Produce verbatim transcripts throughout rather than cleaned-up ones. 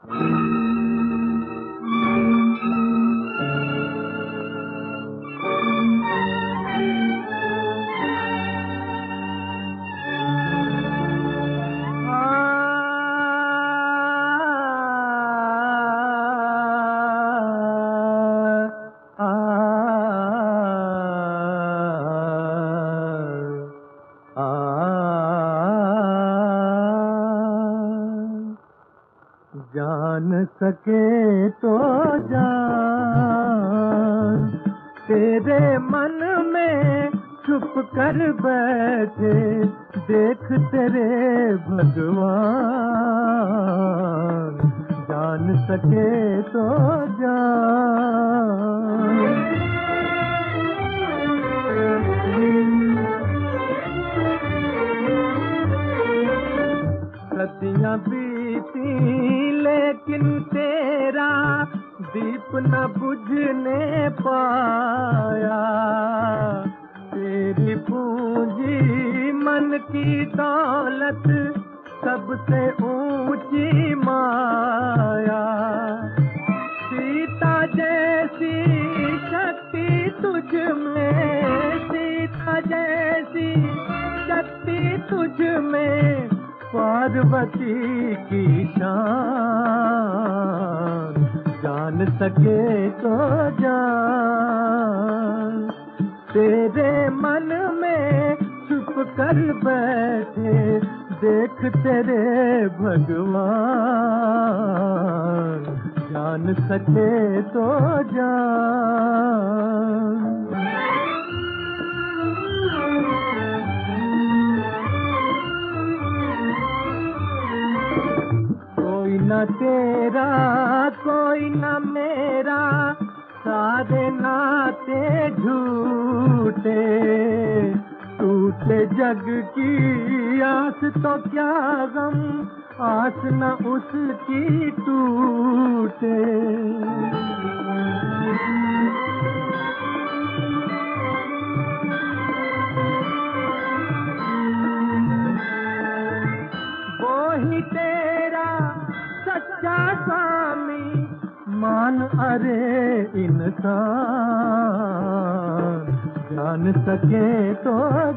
जान सके तो जान तेरे मन में छुप कर बैठे, देख तेरे भगवान। जान सके तो जान। सदियां बीती लेकिन तेरा दीप न बुझने पाया। तेरी पूंजी मन की दौलत सबसे ऊंची माया। सीता जैसी शक्ति तुझ में, सीता जैसी शक्ति तुझ में, पार्वती की शान। जान सके तो जान तेरे मन में छुप कर बैठे, देख तेरे भगवान। जान सके तो जान। कोई न तेरा कोई न मेरा, सारे नाते झूठे। टूटे जग की आस तो क्या गम, आस न उसकी टूटे। वो ही तेरा सच्चा स्वामी मान, अरे इंसान। जान सके तो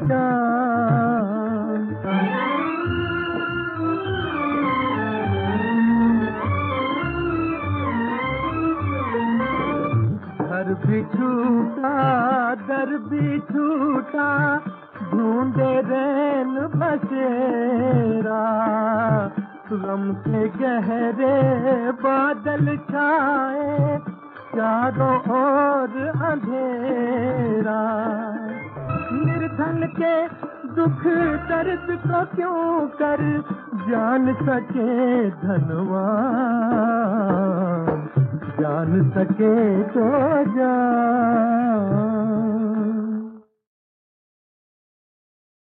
जान। घर भी छूटा दर भी छूटा, ढूंढे रैन बसेरा। गम के गहरे बादल छाए, चारों ओर अंधेरा। निर्धन के दुख दर्द को क्यों कर जान सके धनवान। जान सके तो जान।